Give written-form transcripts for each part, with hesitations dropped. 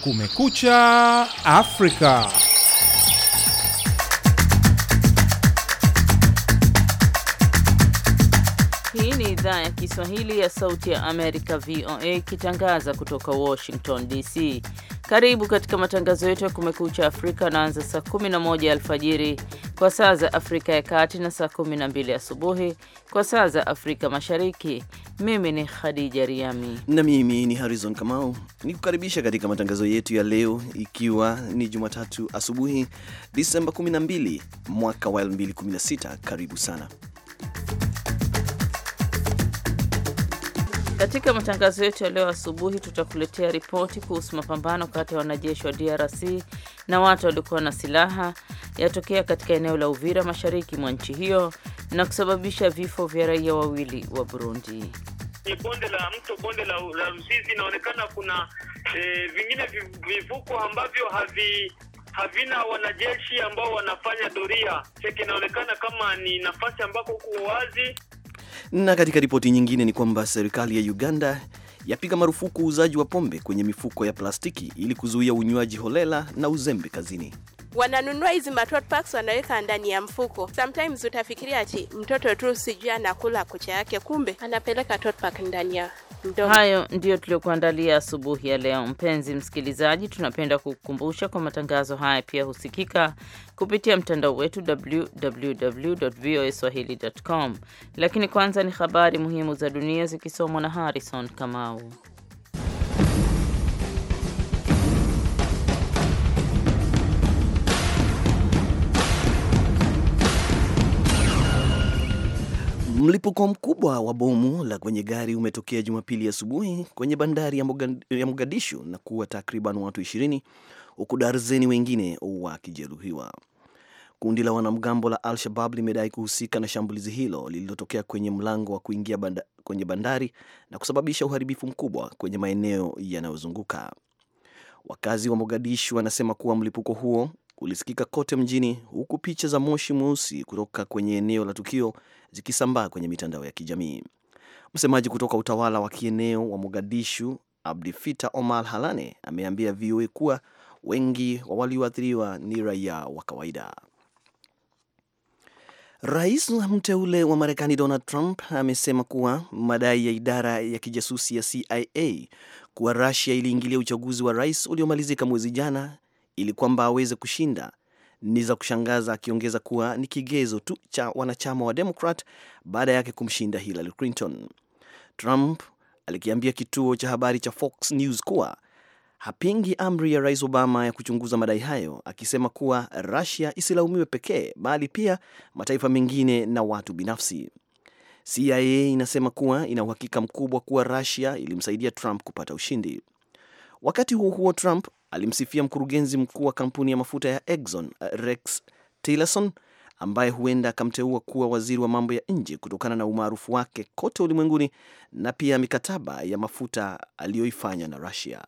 Kumekucha Afrika. Hii ni idhaa ya Kiswahili ya Sauti ya Amerika, VOA, ikitangaza kutoka Washington DC. Karibu katika matangazo yetu ya Kumekucha Afrika, naanza saa 11 alfajiri kwa saa za Afrika ya Kati na saa 12 asubuhi kwa saa za Afrika Mashariki. Mimi ni Khadija Riami na mimi ni Harrison Kamau, nikukaribisha katika matangazo yetu ya leo, ikiwa ni Jumatatu asubuhi, Disemba 12 mwaka wa 2016. Karibu sana. Katika matangazo yetu ya leo asubuhi tutakuletea ripoti kuhusu mapambano kati ya wanajeshi wa DRC na watu waliokuwa na silaha yatokea katika eneo la Uvira mashariki mwa nchi hiyo na kusababisha vifo vya raia wawili wa Burundi. Ni bonde la mto, bonde la Ruzizi, inaonekana kuna vingine vivuko ambavyo havina wanajeshi ambao wanafanya doria. Cheki, inaonekana kama ni nafasi ambako kuko wazi. Na katika ripoti nyingine ni kwamba serikali ya Uganda yapiga marufuku uuzaji wa pombe kwenye mifuko ya plastiki ili kuzuia unywaji holela na uzembe kazini. Wananunua hizi matot packs wanaweka ndani ya mfuko. Sometimes utafikiria ati mtoto tu sijui anakula kucha yake, kumbe anapeleka tot pack ndani ya mdomo. Hayo ndio tuliokuandalia asubuhi ya leo. Mpenzi msikilizaji, tunapenda kukukumbusha kwa matangazo haya pia husikika kupitia mtandao wetu www.voaswahili.com. Lakini kwanza ni habari muhimu za dunia zikisomwa na Harrison Kamau. Mlipuko mkubwa wa bomu la kwenye gari umetokea Jumapili asubuhi kwenye bandari ya Mogadishu na kuwa takriban watu 20 huku darzeni wengine wakijeruhiwa. Kundi la wanamgambo la Al-Shabaab limedai kuhusika na shambulizi hilo lililotokea kwenye mlango wa kuingia kwenye bandari na kusababisha uharibifu mkubwa kwenye maeneo yanayozunguka. Wakazi wa Mogadishu wanasema kuwa mlipuko huo ulisikika kote mjini, huku picha za moshi mweusi kutoka kwenye eneo la tukio zikisambaa kwenye mitandao ya kijamii. Msemaji kutoka utawala wa kieneo wa Mogadishu, Abdifita Omar Halane, ameambia VOA kuwa wengi wa walioathiriwa ni raia wa kawaida. Rais mteule wa Marekani Donald Trump amesema kuwa madai ya idara ya kijasusi ya CIA kuwa Russia iliingilia uchaguzi wa rais uliomalizika mwezi jana ili kwamba aweze kushinda ni za kushangaza, akiongeza kuwa ni kigezo tu cha wanachama wa Democrat baada yake kumshinda Hillary Clinton. Trump alikiambia kituo cha habari cha Fox News kuwa hapingi amri ya Rais Obama ya kuchunguza madai hayo, akisema kuwa Russia isilaumiwe pekee bali pia mataifa mengine na watu binafsi. CIA inasema kuwa ina uhakika mkubwa kuwa Russia ilimsaidia Trump kupata ushindi. Wakati huo huo, Trump alimsifia mkurugenzi mkuu wa kampuni ya mafuta ya Exxon, Rex Tillerson, ambaye huenda akamteua kuwa waziri wa mambo ya nje kutokana na umaarufu wake kote ulimwenguni na pia mikataba ya mafuta aliyoifanya na Russia.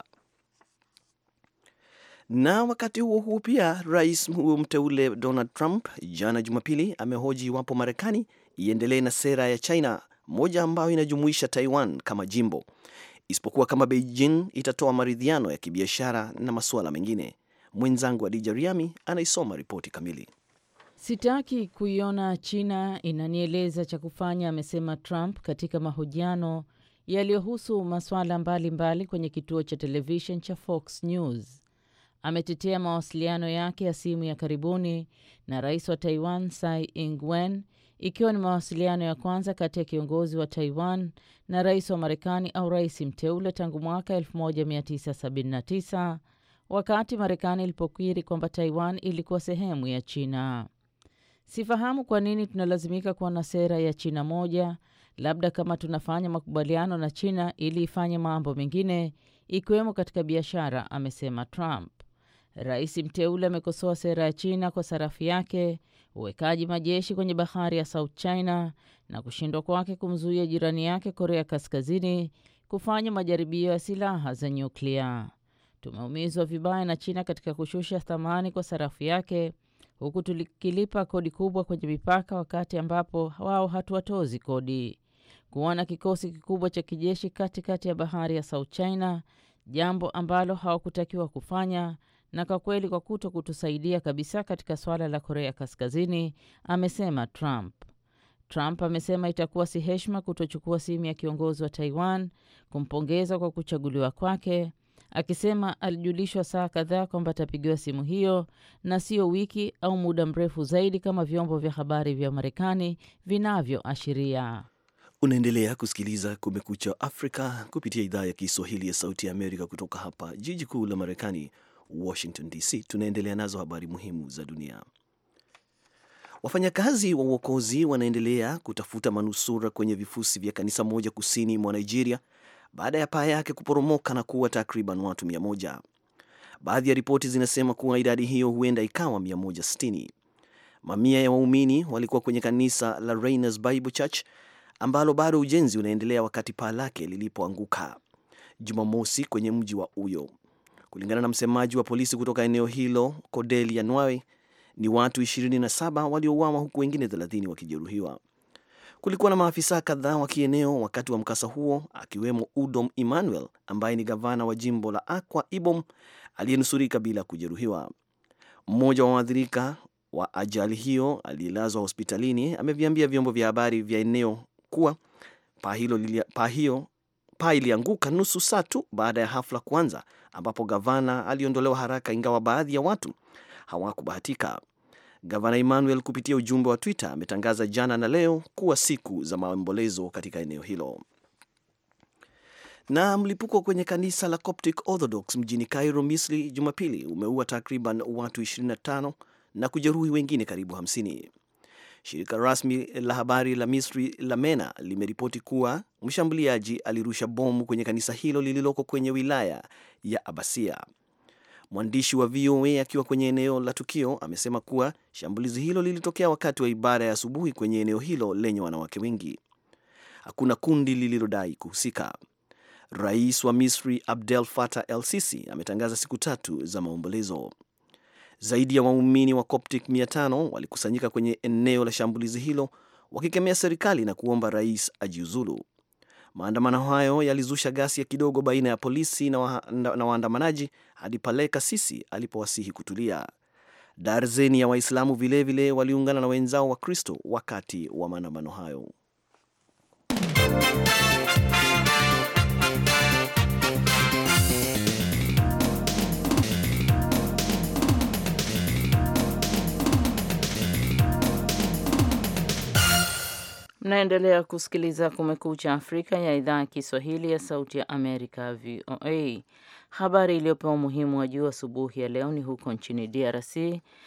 Na wakati huo huo pia, rais mteule Donald Trump jana Jumapili amehoji iwapo Marekani iendelee na sera ya China moja ambayo inajumuisha Taiwan kama jimbo, isipokuwa kama Beijing itatoa maridhiano ya kibiashara na masuala mengine. Mwenzangu Adija Riami anaisoma ripoti kamili. Sitaki kuiona China inanieleza cha kufanya, amesema Trump katika mahojiano yaliyohusu masuala mbalimbali kwenye kituo cha television cha Fox News. Ametetea mawasiliano yake ya simu ya karibuni na rais wa Taiwan Tsai Ing-wen, ikiwa ni mawasiliano ya kwanza kati ya kiongozi wa Taiwan na rais wa Marekani au rais mteule tangu mwaka 1979 wakati Marekani ilipokiri kwamba Taiwan ilikuwa sehemu ya China. Sifahamu kwa nini tunalazimika kuwa na sera ya China moja, labda kama tunafanya makubaliano na China ili ifanye mambo mengine ikiwemo katika biashara, amesema Trump. Rais mteule amekosoa sera ya China kwa sarafu yake, uwekaji majeshi kwenye bahari ya South China na kushindwa kwake kumzuia jirani yake Korea Kaskazini kufanya majaribio ya silaha za nyuklia. Tumeumizwa vibaya na China katika kushusha thamani kwa sarafu yake, huku tukilipa kodi kubwa kwenye mipaka wakati ambapo wao hatuwatozi kodi. Kuwa na kikosi kikubwa cha kijeshi katikati ya bahari ya South China jambo ambalo hawakutakiwa kufanya, na kwa kweli kwa kutusaidia kabisa katika swala la Korea Kaskazini, amesema Trump. Trump amesema itakuwa si heshima kutochukua simu ya kiongozi wa Taiwan kumpongeza kwa kuchaguliwa kwake, akisema alijulishwa saa kadhaa kwamba atapigiwa simu hiyo na sio wiki au muda mrefu zaidi kama vyombo vya habari vya Marekani vinavyoashiria. Unaendelea kusikiliza Kumekucha Afrika kupitia idhaa ya Kiswahili ya Sauti ya Amerika kutoka hapa jiji kuu la Marekani, Washington DC. Tunaendelea nazo habari muhimu za dunia. Wafanyakazi wa uokozi wanaendelea kutafuta manusura kwenye vifusi vya kanisa moja kusini mwa Nigeria baada ya paa yake kuporomoka na kuua takriban watu 100. Baadhi ya ripoti zinasema kuwa idadi hiyo huenda ikawa 160. Mamia ya waumini walikuwa kwenye kanisa la Rainers Bible Church ambalo bado ujenzi unaendelea wakati paa lake lilipoanguka Jumamosi kwenye mji wa Uyo. Kulingana na msemaji wa polisi kutoka eneo hilo, Cordelia Nwawe, ni watu 27 waliouawa huku wengine 30 wakijeruhiwa. Kulikuwa na maafisa kadhaa wa kieneo wakati wa mkasa huo, akiwemo Udom Emmanuel ambaye ni gavana wa jimbo la Akwa Ibom aliyenusurika bila kujeruhiwa. Mmoja wa waathirika wa ajali hiyo aliyelazwa hospitalini ameviambia vyombo vya habari vya eneo kuwa paa ilianguka nusu saa tu baada ya hafla kuanza, ambapo gavana aliondolewa haraka, ingawa baadhi ya watu hawakubahatika. Gavana Emmanuel kupitia ujumbe wa Twitter ametangaza jana na leo kuwa siku za maombolezo katika eneo hilo. Na mlipuko kwenye kanisa la Coptic Orthodox mjini Cairo, Misri, Jumapili umeua takriban watu 25 na kujeruhi wengine karibu 50. Shirika rasmi la habari la Misri la MENA limeripoti kuwa mshambuliaji alirusha bomu kwenye kanisa hilo lililoko kwenye wilaya ya Abasia. Mwandishi wa VOA akiwa kwenye eneo la tukio amesema kuwa shambulizi hilo lilitokea wakati wa ibada ya asubuhi kwenye eneo hilo lenye wanawake wengi. Hakuna kundi lililodai kuhusika. Rais wa Misri Abdel Fattah el-Sisi ametangaza siku 3 za maombolezo. Zaidi ya waumini wa Coptic 500 walikusanyika kwenye eneo la shambulizi hilo wakikemea serikali na kuomba rais ajiuzulu. Maandamano hayo yalizusha ghasia kidogo baina ya polisi na waandamanaji hadi pale kasisi alipowasihi kutulia. Darzeni ya Waislamu vilevile waliungana na wenzao wa Kristo wakati wa maandamano hayo. Mnaendelea kusikiliza Kumekucha Afrika ya idhaa ya Kiswahili ya Sauti ya Amerika, VOA. Habari iliyopewa umuhimu wa juu asubuhi ya leo ni huko nchini DRC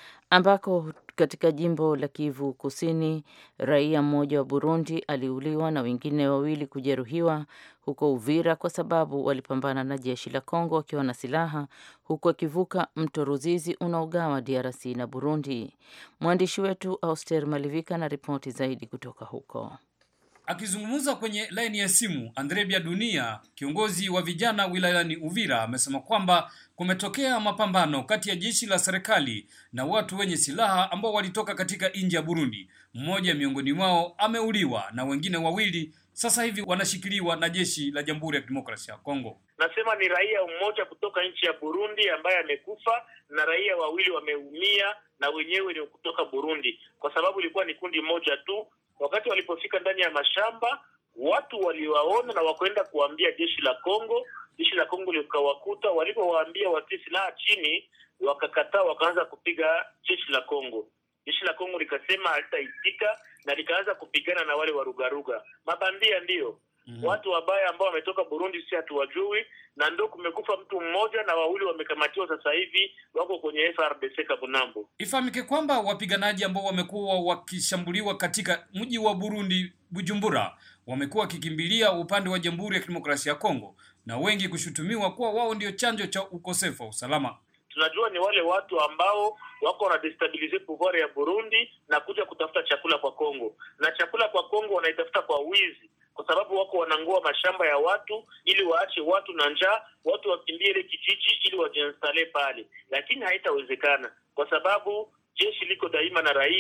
ambako katika jimbo la Kivu Kusini raia mmoja wa Burundi aliuliwa na wengine 2 kujeruhiwa huko Uvira kwa sababu walipambana na jeshi la Kongo wakiwa na silaha huko akivuka mto Ruzizi unaogawa DRC na Burundi. Mwandishi wetu Auster Malivika na ripoti zaidi kutoka huko. Akizungumza kwenye laini ya simu, Andrebia Dunia, kiongozi wa vijana wilayani Uvira, amesema kwamba kumetokea mapambano kati ya jeshi la serikali na watu wenye silaha ambao walitoka katika nchi ya Burundi. Mmoja miongoni mwao ameuliwa na wengine 2 sasa hivi wanashikiliwa na jeshi la Jamhuri ya Kidemokrasia ya Kongo. Nasema ni raia mmoja kutoka nchi ya Burundi ambaye amekufa na raia 2 wameumia na wenyewe ni kutoka Burundi, kwa sababu ilikuwa ni kundi moja tu. Wakati walipofika ndani ya mashamba, watu waliwaona na wakaenda kuambia jeshi la Kongo. Jeshi la Kongo likawakuta, walipowaambia watie silaha chini, wakakataa, wakaanza kupiga jeshi la Kongo. Jeshi la Kongo likasema halitaitika na likaanza kupigana na wale warugaruga. Mabandia ndio. Watu wabaya ambao wametoka Burundi si hatuwajui, na ndio kumekufa mtu mmoja na 2 wamekamatiwa sasa hivi wako kwenye FRDC Kabunambo. Ifahamike kwamba wapiganaji ambao wamekuwa wakishambuliwa katika mji wa Burundi Bujumbura wamekuwa wakikimbilia upande wa Jamhuri ya Kidemokrasia ya Kongo na wengi kushutumiwa kuwa wao ndio chanzo cha ukosefu wa usalama. Tunajua ni wale watu ambao wako na destabilize pouvoir ya Burundi na kuja kutafuta chakula kwa Kongo. Na chakula kwa Kongo wanaitafuta kwa wizi, kwa sababu wako wanangua mashamba ya watu ili waache watu na njaa, watu wakimbie ile kijiji ili wajiinstale pale. Lakini haitawezekana kwa sababu jeshi liko daima na raia,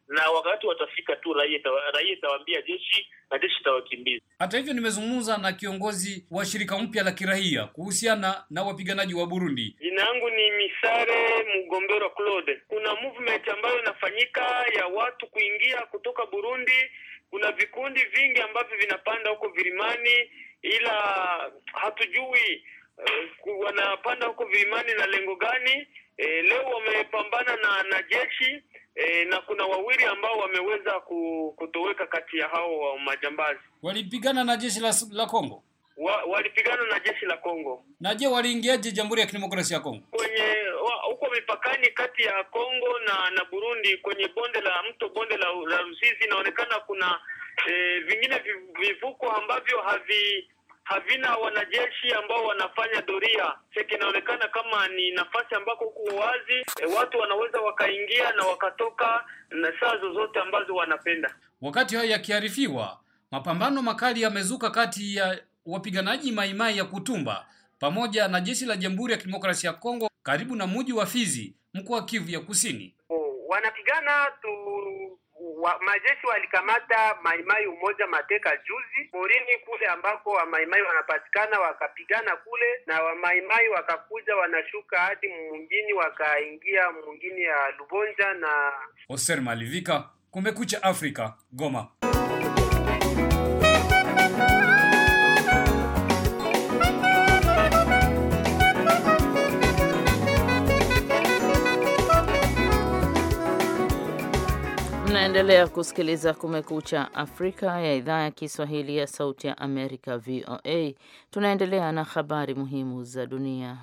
na wakati watafika tu raia itawaambia jeshi na jeshi itawakimbiza. Hata hivyo, nimezungumza na kiongozi wa shirika mpya la kiraia kuhusiana na wapiganaji wa Burundi. Jina langu ni Misare Mugombero Claude. Kuna movement ambayo inafanyika ya watu kuingia kutoka Burundi. Kuna vikundi vingi ambavyo vinapanda huko vilimani, ila hatujui wanapanda huko vilimani na lengo gani. Leo wamepambana na jeshi na kuna wawili ambao wameweza kutoweka kati ya hao wa majambazi. Walipigana na jeshi la Kongo? Walipigana na jeshi la Kongo. Na je, waliingiaje Jamhuri ya Kidemokrasia ya Kongo? Kwenye huko mipakani kati ya Kongo na Burundi, kwenye bonde la Rusizi, inaonekana kuna vingine vivuko ambavyo havina wanajeshi ambao wanafanya doria. Inaonekana kama ni nafasi ambako huko wazi, watu wanaweza wakaingia na wakatoka na saa zozote ambazo wanapenda. Wakati hayo yakiarifiwa, mapambano makali yamezuka kati ya wapiganaji Maimai ya Kutumba pamoja na jeshi la Jamhuri ya Kidemokrasia ya Kongo karibu na mji wa Fizi, mkoa wa Kivu ya Kusini. Wanapigana majeshi walikamata Maimai umoja mateka juzi porini kule ambako wa Maimai wanapatikana, wakapigana kule na wa Maimai wakakuja wanashuka hadi mwingine, wakaingia mwingine ya Lubonja na Oser Malivika, Kumekucha Afrika, Goma. Mnaendelea kusikiliza Kumekucha Afrika ya idhaa ya Kiswahili ya Sauti ya Amerika, VOA. Tunaendelea na habari muhimu za dunia.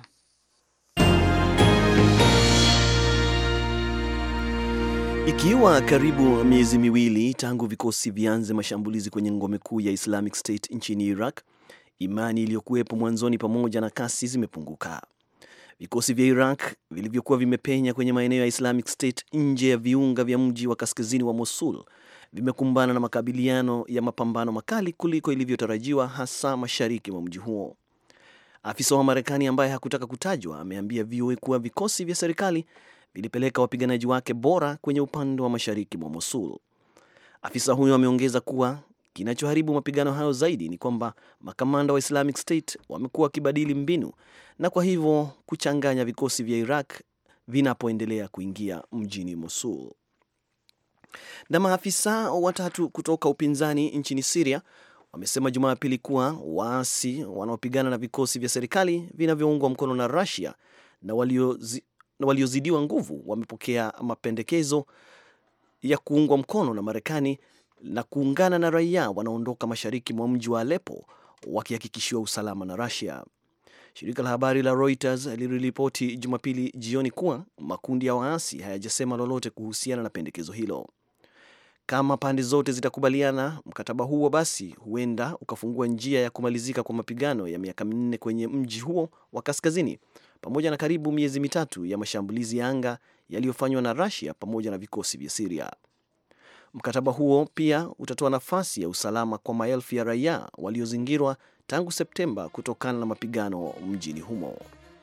Ikiwa karibu miezi miwili tangu vikosi vianze mashambulizi kwenye ngome kuu ya Islamic State nchini Iraq, imani iliyokuwepo mwanzoni pamoja na kasi zimepunguka. Vikosi vya Iraq vilivyokuwa vimepenya kwenye maeneo ya Islamic State nje ya viunga vya mji wa kaskazini wa Mosul vimekumbana na makabiliano ya mapambano makali kuliko ilivyotarajiwa, hasa mashariki mwa mji huo. Afisa wa Marekani ambaye hakutaka kutajwa ameambia VOA kuwa vikosi vya serikali vilipeleka wapiganaji wake bora kwenye upande wa mashariki mwa Mosul. Afisa huyo ameongeza kuwa kinachoharibu mapigano hayo zaidi ni kwamba makamanda wa Islamic State wamekuwa wakibadili mbinu na kwa hivyo kuchanganya vikosi vya Iraq vinapoendelea kuingia mjini Mosul. Na maafisa watatu kutoka upinzani nchini Syria wamesema Jumapili kuwa waasi wanaopigana na vikosi vya serikali vinavyoungwa mkono na Russia na waliozidiwa nguvu wamepokea mapendekezo ya kuungwa mkono na Marekani na kuungana na raia wanaondoka mashariki mwa mji wa Aleppo wakihakikishiwa usalama na Russia. Shirika la habari la Reuters liliripoti Jumapili jioni kuwa makundi ya waasi hayajasema lolote kuhusiana na pendekezo hilo. Kama pande zote zitakubaliana mkataba huo, basi huenda ukafungua njia ya kumalizika kwa mapigano ya miaka 4 kwenye mji huo wa kaskazini, pamoja na karibu miezi mitatu ya mashambulizi ya anga yaliyofanywa na Russia pamoja na vikosi vya Syria. Mkataba huo pia utatoa nafasi ya usalama kwa maelfu ya raia waliozingirwa tangu Septemba kutokana na mapigano mjini humo.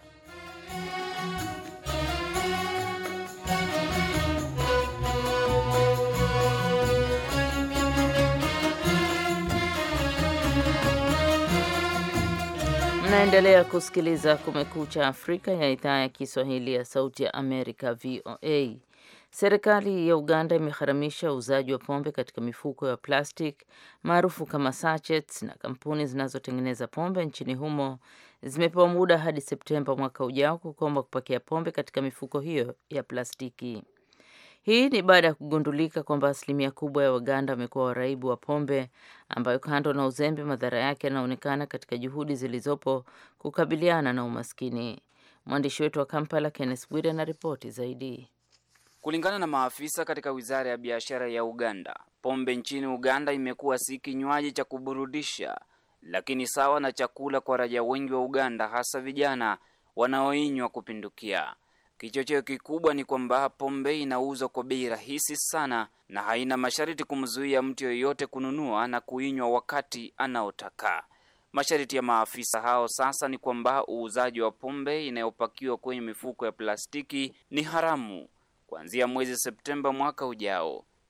Mnaendelea kusikiliza Kumekucha Afrika ya idhaa ya Kiswahili ya Sauti ya Amerika, VOA. Serikali ya Uganda imeharamisha uuzaji wa pombe katika mifuko ya plastic maarufu kama sachets, na kampuni zinazotengeneza pombe nchini humo zimepewa muda hadi Septemba mwaka ujao kukoma kupakia pombe katika mifuko hiyo ya plastiki. Hii ni baada ya kugundulika kwamba asilimia kubwa ya Waganda wamekuwa waraibu wa pombe, ambayo kando na uzembe, madhara yake yanaonekana katika juhudi zilizopo kukabiliana na umaskini. Mwandishi wetu wa Kampala Kenneth Bwire na ripoti zaidi. Kulingana na maafisa katika Wizara ya Biashara ya Uganda, pombe nchini Uganda imekuwa si kinywaji cha kuburudisha, lakini sawa na chakula kwa raia wengi wa Uganda, hasa vijana wanaoinywa kupindukia. Kichocheo kikubwa ni kwamba pombe inauzwa kwa bei rahisi sana na haina masharti kumzuia mtu yeyote kununua na kuinywa wakati anaotaka. Masharti ya maafisa hao sasa ni kwamba uuzaji wa pombe inayopakiwa kwenye mifuko ya plastiki ni haramu kuanzia mwezi Septemba mwaka ujao.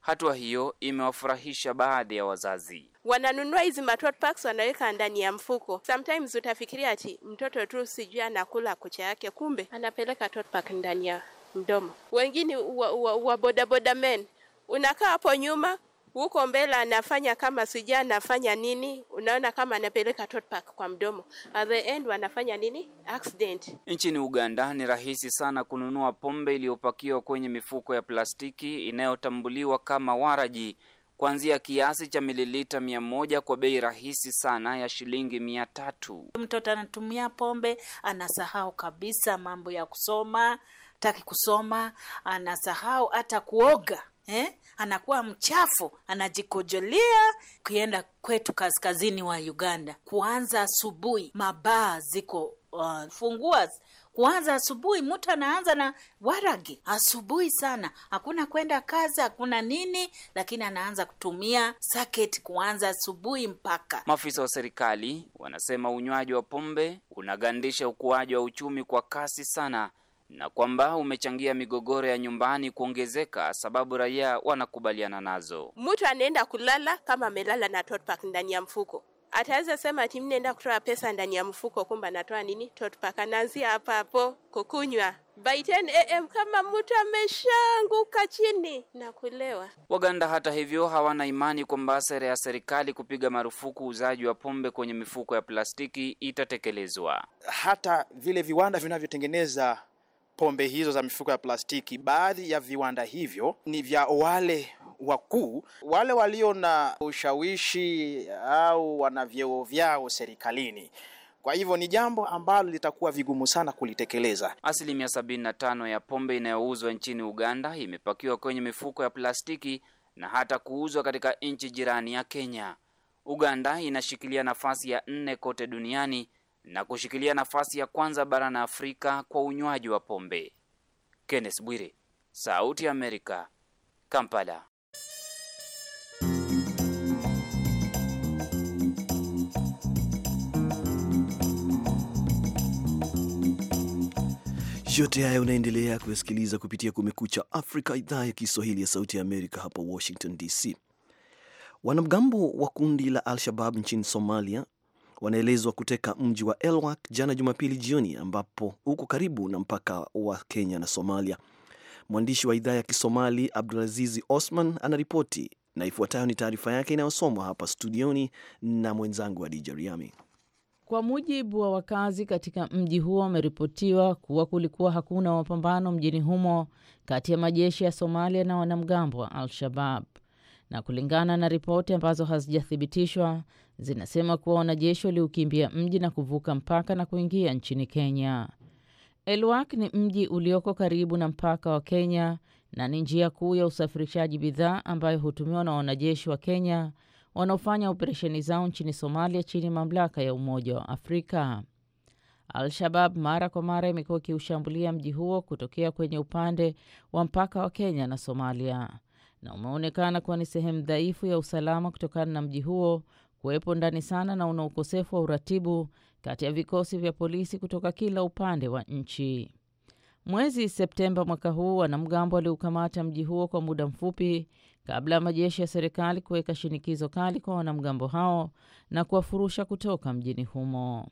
Hatua hiyo imewafurahisha baadhi ya wazazi. Wananunua hizi tot packs wanaweka ndani ya mfuko. Sometimes utafikiria ati mtoto tu sijui anakula kucha yake, kumbe anapeleka tot pack ndani ya mdomo. Wengine wa boda men, unakaa hapo nyuma, huko mbele anafanya kama sijui anafanya nini, unaona kama anapeleka tot pack kwa mdomo. At the end wanafanya nini? Accident. Nchini Uganda ni rahisi sana kununua pombe iliyopakiwa kwenye mifuko ya plastiki inayotambuliwa kama waraji, kuanzia kiasi cha mililita 100 kwa bei rahisi sana ya shilingi 300. Mtoto anatumia pombe, anasahau kabisa mambo ya kusoma, taki kusoma, anasahau hata kuoga. Anakuwa mchafu, anajikojolea. Kuenda kwetu kaskazini wa Uganda, kuanza asubuhi, mabaa ziko fungua. Kuanza asubuhi, mtu anaanza na waragi asubuhi sana, hakuna kwenda kazi, hakuna nini, lakini anaanza kutumia saketi kuanza asubuhi mpaka. Maafisa wa serikali wanasema unywaji wa pombe unagandisha ukuaji wa uchumi kwa kasi sana, na kwamba umechangia migogoro ya nyumbani kuongezeka, sababu raia wanakubaliana nazo. Mtu anaenda kulala kama amelala na tot pack ndani ya mfuko. Ataweza sema ati nenda kutoa pesa ndani ya mfuko, kumbe anatoa nini? Tot pack. Anaanzia hapo kukunywa. By 10 am kama mtu ameshanguka chini na kulewa. Waganda hata hivyo hawana imani kwamba sera ya serikali kupiga marufuku uzaji wa pombe kwenye mifuko ya plastiki itatekelezwa. Hata vile viwanda vinavyotengeneza pombe hizo za mifuko ya plastiki, baadhi ya viwanda hivyo ni vya wale wakuu, wale walio na ushawishi au wana vyeo vyao serikalini. Kwa hivyo ni jambo ambalo litakuwa vigumu sana kulitekeleza. 75% ya pombe inayouzwa nchini Uganda imepakiwa kwenye mifuko ya plastiki na hata kuuzwa katika nchi jirani ya Kenya. Uganda inashikilia nafasi ya 4 kote duniani na kushikilia nafasi ya kwanza barani Afrika kwa unywaji wa pombe. Kenneth Bwire, Sauti ya Amerika, Kampala. Yote haya unaendelea kusikiliza kupitia Kumekucha Afrika, idhaa ya Kiswahili ya Sauti ya Amerika hapa Washington DC. Wanamgambo wa kundi la Al-Shabaab nchini Somalia wanaelezwa kuteka mji wa Elwak jana Jumapili jioni, ambapo uko karibu na mpaka wa Kenya na Somalia. Mwandishi wa idhaa ya Kisomali Abdulaziz Osman anaripoti, na ifuatayo ni taarifa yake inayosomwa hapa studioni na mwenzangu Adija Riami. Kwa mujibu wa wakazi katika mji huo, wameripotiwa kuwa kulikuwa hakuna mapambano mjini humo kati ya majeshi ya Somalia na wanamgambo wa Al-Shabaab. Na kulingana na ripoti ambazo hazijathibitishwa, zinasema kuwa wanajeshi waliukimbia mji na kuvuka mpaka na kuingia nchini Kenya. Elwak ni mji ulioko karibu na mpaka wa Kenya na ni njia kuu ya usafirishaji bidhaa ambayo hutumiwa na wanajeshi wa Kenya wanaofanya operesheni zao nchini Somalia chini ya mamlaka ya Umoja wa Afrika. Al-Shabaab mara kwa mara imekuwa ikiushambulia mji huo kutokea kwenye upande wa mpaka wa Kenya na Somalia, na umeonekana kuwa ni sehemu dhaifu ya usalama kutokana na mji huo kuwepo ndani sana na una ukosefu wa uratibu kati ya vikosi vya polisi kutoka kila upande wa nchi. Mwezi Septemba mwaka huu, wanamgambo waliukamata mji huo kwa muda mfupi kabla ya majeshi ya serikali kuweka shinikizo kali kwa wanamgambo hao na kuwafurusha kutoka mjini humo.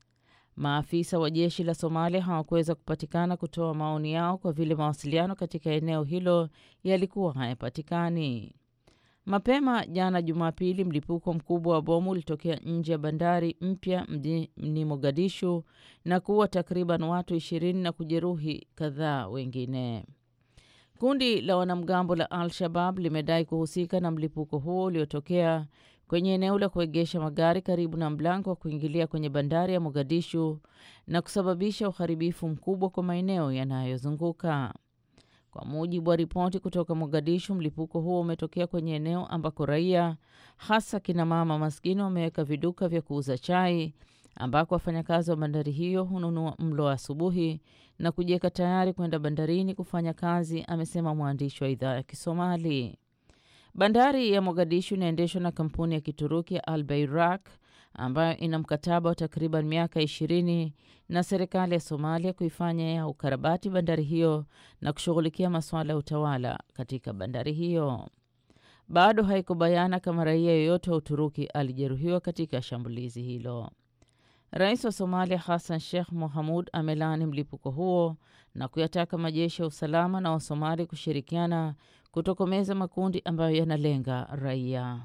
Maafisa wa jeshi la Somalia hawakuweza kupatikana kutoa maoni yao kwa vile mawasiliano katika eneo hilo yalikuwa hayapatikani. Mapema jana Jumapili, mlipuko mkubwa wa bomu ulitokea nje ya bandari mpya mjini Mogadishu na kuua takriban watu 20 na kujeruhi kadhaa wengine. Kundi la wanamgambo la Al-Shabaab limedai kuhusika na mlipuko huo uliotokea kwenye eneo la kuegesha magari karibu na mlango wa kuingilia kwenye bandari ya Mogadishu na kusababisha uharibifu mkubwa kwa maeneo yanayozunguka. Kwa mujibu wa ripoti kutoka Mogadishu, mlipuko huo umetokea kwenye eneo ambako raia, hasa kina mama maskini, wameweka viduka vya kuuza chai ambako wafanyakazi wa bandari hiyo hununua mlo wa asubuhi na kujiweka tayari kwenda bandarini kufanya kazi, amesema mwandishi wa idhaa ya Kisomali. Bandari ya Mogadishu inaendeshwa na kampuni ya Kituruki ya Al Bayrak ambayo ina mkataba wa takriban miaka 20 na serikali ya Somalia kuifanya ya ukarabati bandari hiyo na kushughulikia masuala ya utawala katika bandari hiyo. Bado haiko bayana kama raia yoyote wa Uturuki alijeruhiwa katika shambulizi hilo. Rais wa Somalia Hassan Sheikh Mohamud amelaani mlipuko huo na kuyataka majeshi ya usalama na Wasomali kushirikiana kutokomeza makundi ambayo yanalenga raia.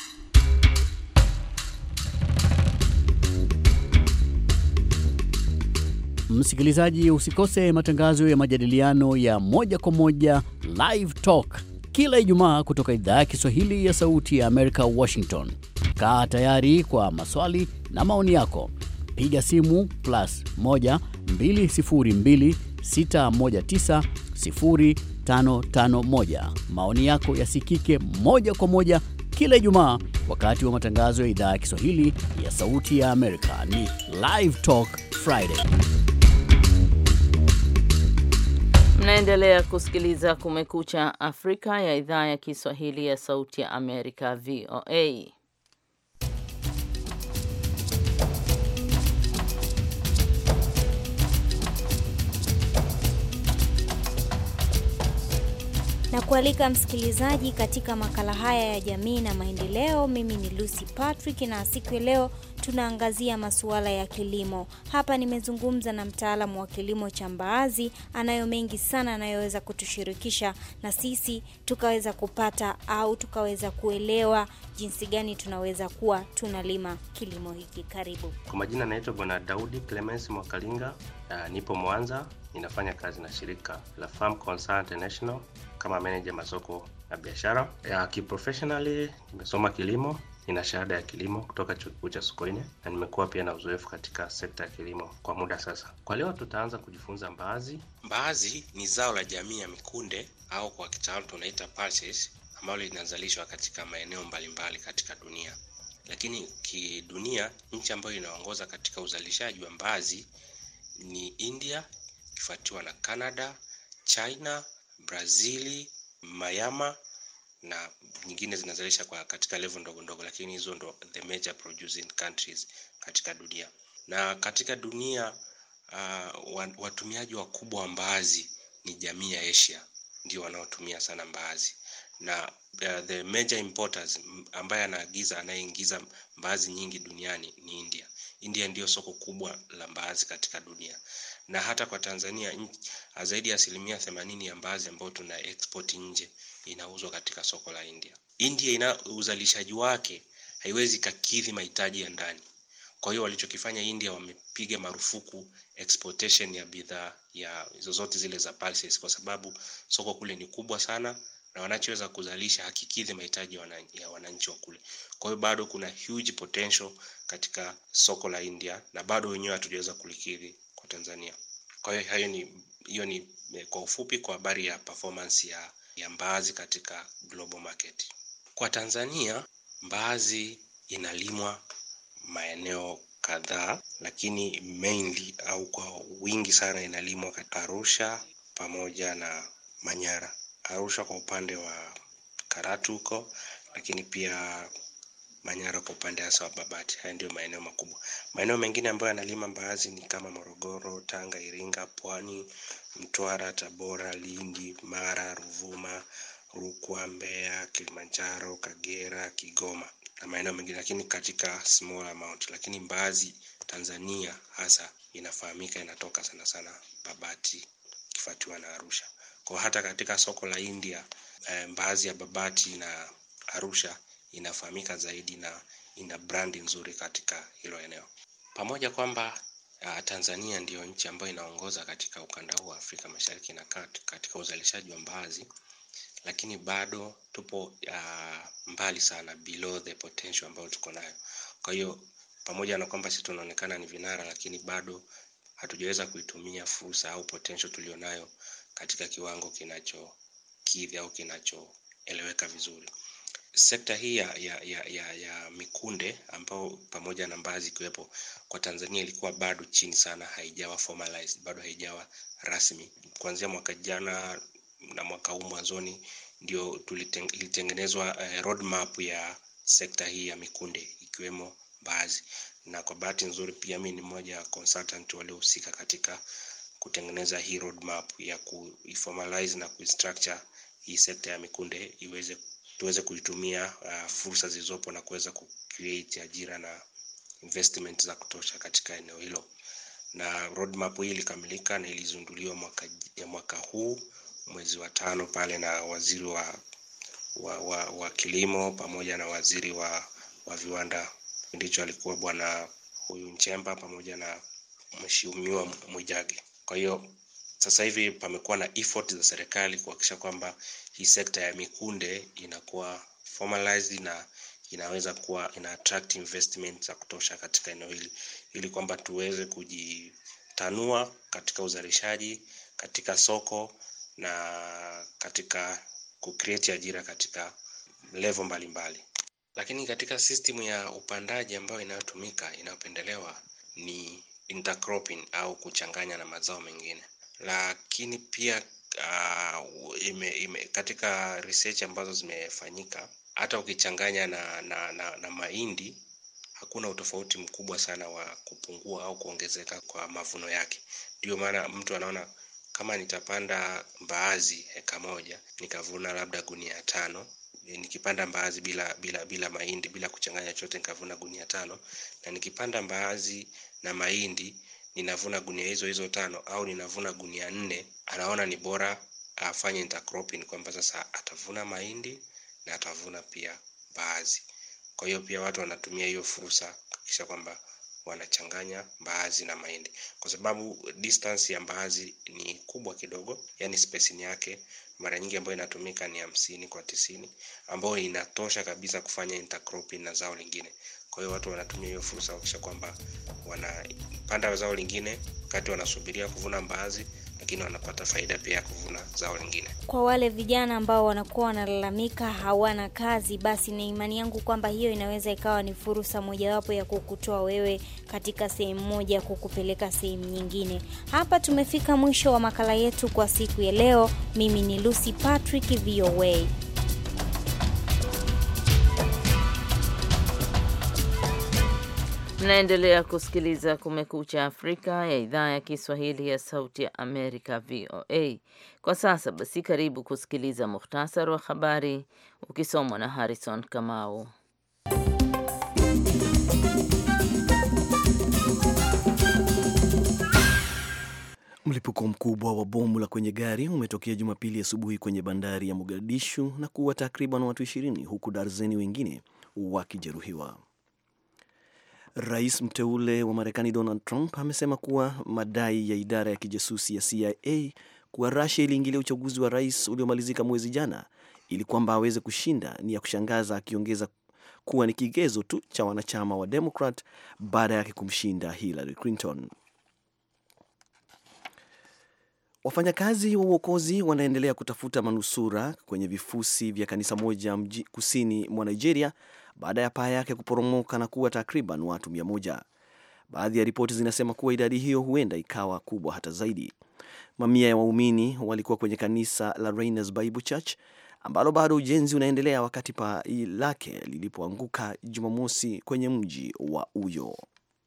Msikilizaji, usikose matangazo ya majadiliano ya moja kwa moja Live Talk kila Ijumaa kutoka idhaa ya Kiswahili ya Sauti ya Amerika, Washington. Kaa tayari kwa maswali na maoni yako. Piga simu +1 202 619 0551. Maoni yako yasikike moja kwa moja kila Ijumaa wakati wa matangazo ya idhaa ya Kiswahili ya Sauti ya Amerika. Ni Live Talk Friday. Mnaendelea kusikiliza Kumekucha Afrika ya idhaa ya Kiswahili ya Sauti ya Amerika, VOA. Na kualika msikilizaji katika makala haya ya jamii na maendeleo. Mimi ni Lucy Patrick na siku ya leo tunaangazia masuala ya kilimo. Hapa nimezungumza na mtaalamu wa kilimo cha mbaazi, anayo mengi sana anayoweza kutushirikisha na sisi tukaweza kupata au tukaweza kuelewa jinsi gani tunaweza kuwa tunalima kilimo hiki. Karibu. Kwa majina naitwa Bwana Daudi Clemens Mwakalinga. Nipo Mwanza, ninafanya kazi na shirika la Farm Concern International kama manager masoko na biashara. Kiprofessionally nimesoma kilimo, nina shahada ya kilimo kutoka Chuo Kikuu cha Sokoine na nimekuwa pia na uzoefu katika sekta ya kilimo kwa muda sasa. Kwa leo tutaanza kujifunza mbaazi. Mbaazi ni zao la jamii ya mikunde au kwa kitaalamu tunaita pulses, ambalo linazalishwa katika maeneo mbalimbali katika dunia. Lakini kidunia, nchi ambayo inaongoza katika uzalishaji wa mbaazi ni India, kifuatiwa na Canada, China, Brazili, Myanmar na nyingine zinazalisha kwa katika level ndogo ndogo, lakini hizo ndo the major producing countries katika dunia. Na katika dunia watumiaji wakubwa wa mbaazi ni jamii ya Asia, ndio wanaotumia sana mbaazi. Na the major importers ambaye anayeingiza mbaazi nyingi duniani ni India. India ndio soko kubwa la mbaazi katika dunia. Na hata kwa Tanzania zaidi ya 80% ya mbaazi ambayo tuna export nje inauzwa katika soko la India. India ina uzalishaji wake haiwezi kukidhi mahitaji ya ndani. Kwa hiyo walichokifanya India, wamepiga marufuku exportation ya bidhaa ya zozote zile za pulses, kwa sababu soko kule ni kubwa sana na wanachoweza kuzalisha hakikidhi mahitaji ya wananchi wa kule. Kwa hiyo bado kuna huge potential katika soko la India na bado wenyewe hatujaweza kulikidhi kwa Tanzania. Kwa hiyo hiyo ni kwa ufupi kwa habari ya performance ya mbaazi katika global market. Kwa Tanzania mbaazi inalimwa maeneo kadhaa, lakini mainly au kwa wingi sana inalimwa katika Arusha pamoja na Manyara. Arusha kwa upande wa Karatu huko, lakini pia Manyara kwa upande wa Babati. Haya ndio maeneo makubwa. Maeneo mengine ambayo yanalima mbaazi ni kama Morogoro, Tanga, Iringa, Pwani, Mtwara, Tabora, Lindi, Mara, Ruvuma, Rukwa, Mbeya, Kilimanjaro, Kagera, Kigoma na maeneo mengine, lakini katika small amount. Lakini mbaazi Tanzania hasa inafahamika inatoka sana sana Babati kifuatiwa na Arusha. Kwa hata katika soko la India mbaazi ya Babati na Arusha inafahamika zaidi na ina brand nzuri katika hilo eneo. Pamoja kwamba Tanzania ndio nchi ambayo inaongoza katika ukanda huu wa Afrika Mashariki na Kati katika uzalishaji wa mbaazi, lakini bado tupo mbali sana below the potential ambayo tuko nayo. Kwa hiyo pamoja na kwamba sisi tunaonekana ni vinara, lakini bado hatujaweza kuitumia fursa au potential tulionayo katika kiwango kinachokidhi au kinachoeleweka vizuri. Sekta hii ya mikunde ambao pamoja na mbaazi kuwepo kwa Tanzania ilikuwa bado chini sana, haijawa formalized, bado haijawa rasmi. Kuanzia mwaka jana na mwaka huu mwanzoni ndio ilitengenezwa roadmap ya sekta hii ya mikunde ikiwemo mbaazi. Na kwa bahati nzuri pia mimi ni mmoja wa consultant waliohusika katika kutengeneza hii roadmap ya kuiformalize na kustructure hii sekta ya mikunde iweze tuweze kuitumia fursa zilizopo na kuweza kucreate ajira na investment za kutosha katika eneo hilo. Na roadmap hii ilikamilika na ilizinduliwa mwaka huu mwezi wa 5 pale na waziri wa kilimo pamoja na waziri wa viwanda, ndicho alikuwa bwana huyu Nchemba pamoja na mheshimiwa Mwijage. Kwa hiyo sasa hivi pamekuwa na effort za serikali kuhakikisha kwamba hii sekta ya mikunde inakuwa formalized na inaweza kuwa ina attract investment za kutosha katika eneo hili, ili kwamba tuweze kujitanua katika uzalishaji, katika soko na katika kucreate ajira katika level mbalimbali. Lakini katika system ya upandaji ambayo inayopendelewa ni intercropping au kuchanganya na mazao mengine. Lakini pia katika research ambazo zimefanyika, hata ukichanganya na mahindi hakuna utofauti mkubwa sana wa kupungua au kuongezeka kwa mavuno yake. Ndio maana mtu anaona kama nitapanda mbaazi eka moja nikavuna labda gunia 5, nikipanda mbaazi bila mahindi bila kuchanganya chote nikavuna gunia 5, na nikipanda mbaazi na mahindi ninavuna gunia hizo 5 au ninavuna gunia 4, anaona ni bora afanye intercropping, kwamba sasa atavuna mahindi na atavuna pia mbaazi. Kwa hiyo pia watu wanatumia hiyo fursa kisha kwamba wanachanganya mbaazi na mahindi, kwa sababu distance ya mbaazi ni kubwa kidogo, yani spacing yake mara nyingi ambayo inatumika ni 50 kwa 90, ambayo inatosha kabisa kufanya intercropping na zao lingine. Kwa hiyo watu wanatumia hiyo fursa kuhakikisha kwamba wanapanda zao lingine wakati wanasubiria kuvuna mbaazi, lakini wanapata faida pia kuvuna zao lingine. Kwa wale vijana ambao wanakuwa wanalalamika hawana kazi, basi ni imani yangu kwamba hiyo inaweza ikawa ni fursa mojawapo ya kukutoa wewe katika sehemu moja kukupeleka sehemu nyingine. Hapa tumefika mwisho wa makala yetu kwa siku ya leo. Mimi ni Lucy Patrick, VOA. Mnaendelea kusikiliza Kumekucha Afrika ya idhaa ya Kiswahili ya Sauti ya Amerika, VOA. Kwa sasa basi, karibu kusikiliza muhtasari wa habari ukisomwa na Harrison Kamau. Mlipuko mkubwa wa bomu la kwenye gari umetokea Jumapili asubuhi kwenye bandari ya Mogadishu na kuua takriban watu 20 huku darzeni wengine wakijeruhiwa. Rais mteule wa Marekani Donald Trump amesema kuwa madai ya idara ya kijasusi ya CIA kuwa Russia iliingilia uchaguzi wa rais uliomalizika mwezi jana ili kwamba aweze kushinda ni ya kushangaza, akiongeza kuwa ni kigezo tu cha wanachama wa Democrat baada yake kumshinda Hillary Clinton. Wafanyakazi wa uokozi wanaendelea kutafuta manusura kwenye vifusi vya kanisa moja kusini mwa Nigeria baada ya paa yake kuporomoka na kuwa takriban watu 100. Baadhi ya ripoti zinasema kuwa idadi hiyo huenda ikawa kubwa hata zaidi. Mamia ya waumini walikuwa kwenye kanisa la Rainers Bible Church ambalo bado ujenzi unaendelea wakati paa lake lilipoanguka Jumamosi kwenye mji wa Uyo.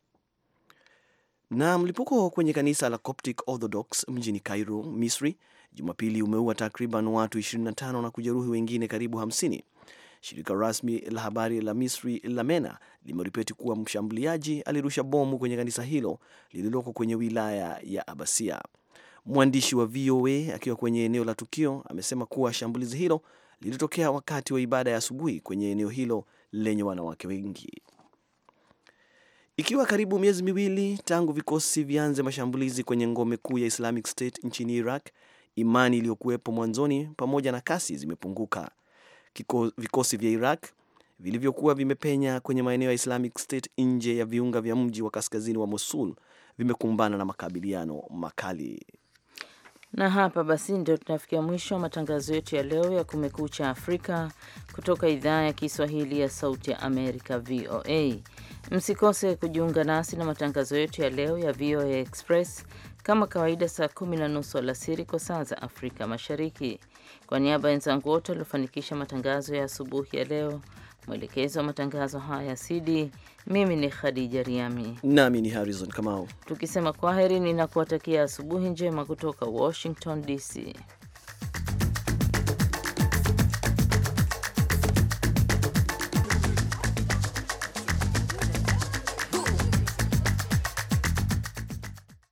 Na mlipuko kwenye kanisa la Coptic Orthodox mjini Cairo, Misri, Jumapili umeua takriban watu 25 na kujeruhi wengine karibu 50. Shirika rasmi la habari la Misri la MENA limeripoti kuwa mshambuliaji alirusha bomu kwenye kanisa hilo lililoko kwenye wilaya ya Abasia. Mwandishi wa VOA akiwa kwenye eneo la tukio amesema kuwa shambulizi hilo lilitokea wakati wa ibada ya asubuhi kwenye eneo hilo lenye wanawake wengi. Ikiwa karibu miezi miwili tangu vikosi vianze mashambulizi kwenye ngome kuu ya Islamic State nchini Iraq, imani iliyokuwepo mwanzoni pamoja na kasi zimepunguka. Vikosi vya Iraq vilivyokuwa vimepenya kwenye maeneo ya Islamic State nje ya viunga vya mji wa kaskazini wa Mosul vimekumbana na makabiliano makali. Na hapa basi ndio tunafikia mwisho wa matangazo yetu ya leo ya Kumekucha Afrika kutoka idhaa ya Kiswahili ya Sauti ya Amerika, VOA. Msikose kujiunga nasi na matangazo yetu ya leo ya VOA Express kama kawaida saa 10:30 alasiri kwa saa za Afrika Mashariki. Kwa niaba ya wenzangu wote waliofanikisha matangazo ya asubuhi ya leo, mwelekezo wa matangazo haya CD, mimi ni Khadija Riami nami ni Harrison Kamau, tukisema kwaheri na kuwatakia asubuhi njema kutoka Washington DC.